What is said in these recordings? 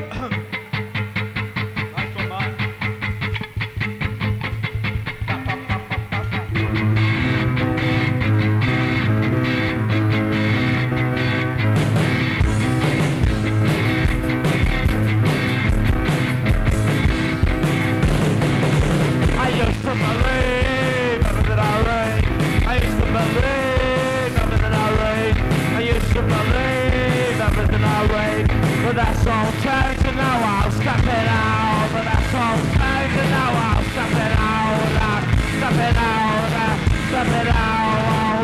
But that's all changed and now I'll step it out. But that's all changed and now I'll step it out. Step it out, step it out.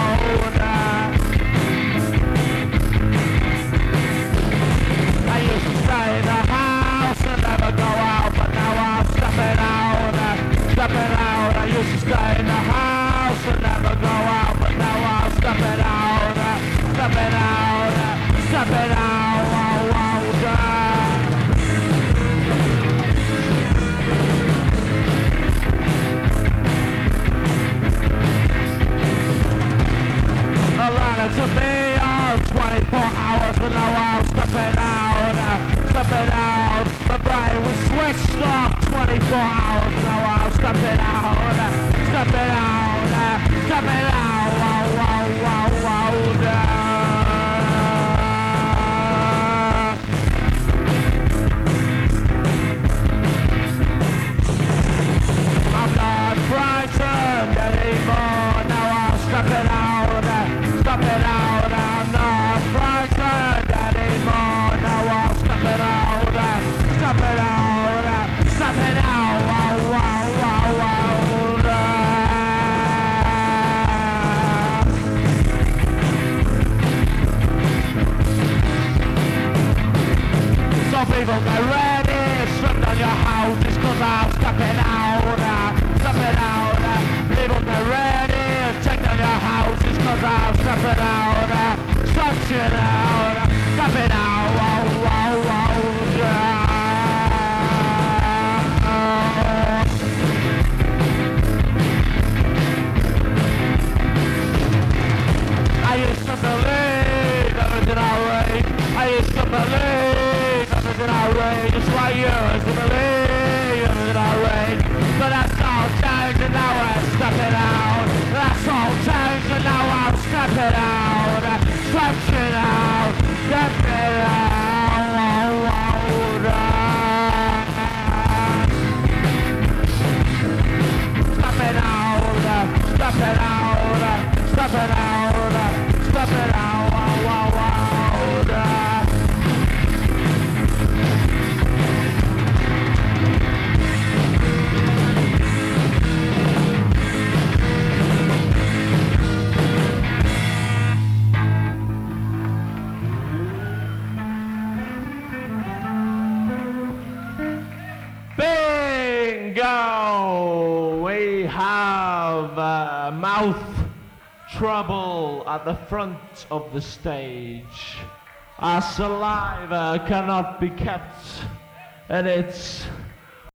I used to stay in the house and never go out, but now I'll step it out. Step it out. I used to stay in the house and never go out, but now I'll step it out. Step it out, step it out. To me, all 24 hours, but now I'll step it out, step it out. My brain was switched off 24 hours, now I'll step it out, step it out, step it out, wow, wow, wow, wow, I'm not frightened anymore, now I'll step it out. Step it out, I'm not frightened anymore. Now I'll step it out, step it out, step it out, wow, wow, wow, wow. Some people get ready, stripped on your house just 'cause I'll step it out, step it out. People get ready, check down your house just 'cause I'll step it out, stretch it out, step it out, wow, wow, wow, yeah. I used to believe everything I read, I used to believe everything I read, just like you used to believe everything I read, but that's all changed and now I step it out, that's all changed and now I'll step it out, stretch it out, step it out, wow, wow, step it out, step it out, step it out, step it out, wow, wow, wow. Bingo! We have mouth trouble at the front of the stage. Our saliva cannot be kept in its